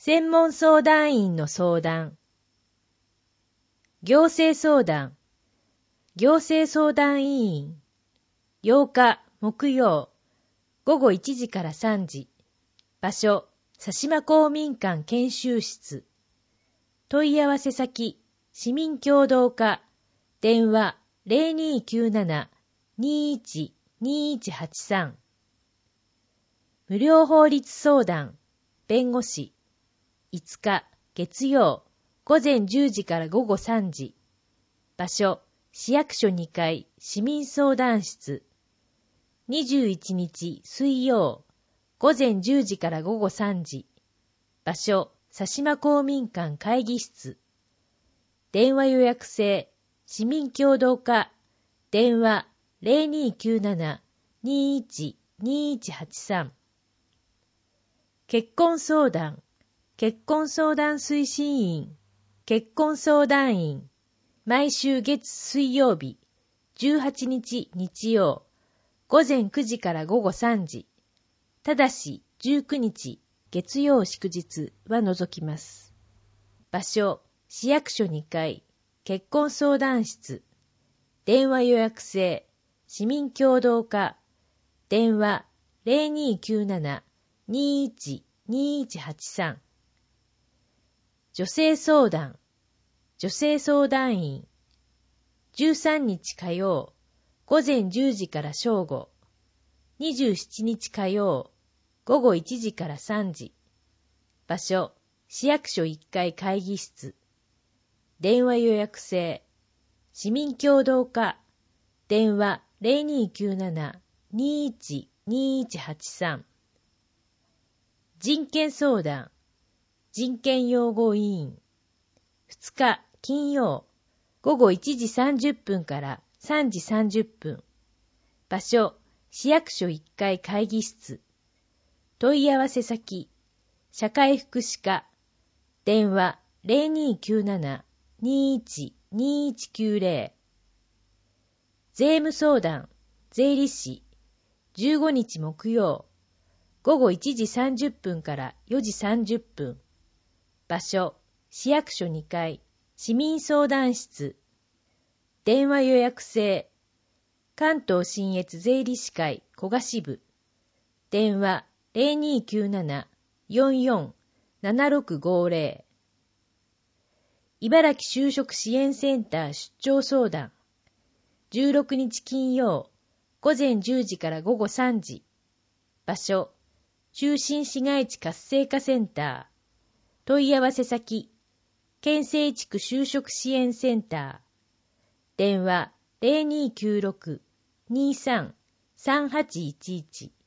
専門相談員の相談。行政相談。行政相談委員。8日木曜午後1時から3時。場所、佐島公民館研修室。問い合わせ先、市民協働課。電話 0297-21-2183。無料法律相談。弁護士。5日月曜午前10時から午後3時。場所、市役所2階市民相談室。21日水曜午前10時から午後3時。場所、佐島公民館会議室。電話予約制、市民協働課。電話 0297-21-2183。結婚相談。結婚相談推進員。結婚相談員。毎週月水曜日、18日日曜、午前9時から午後3時。ただし19日月曜祝日は除きます。場所、市役所2階、結婚相談室。電話予約制、市民協働課。電話 0297-21-2183。女性相談。女性相談員。13日火曜、午前10時から正午。27日火曜、午後1時から3時。場所、市役所1階会議室。電話予約制。市民協働課。電話 0297-21-2183。人権相談。人権擁護委員。2日金曜午後1時30分から3時30分。場所、市役所1階会議室。問い合わせ先、社会福祉課。電話 0297-21-2190。税務相談、税理士。15日木曜午後1時30分から4時30分。場所、市役所2階、市民相談室。電話予約制。関東信越税理士会古賀支部。電話 0297-44-7650。茨城就職支援センター出張相談。16日金曜午前10時から午後3時。場所、中心市街地活性化センター。問い合わせ先、県西地区就職支援センター。電話 0296-23-3811。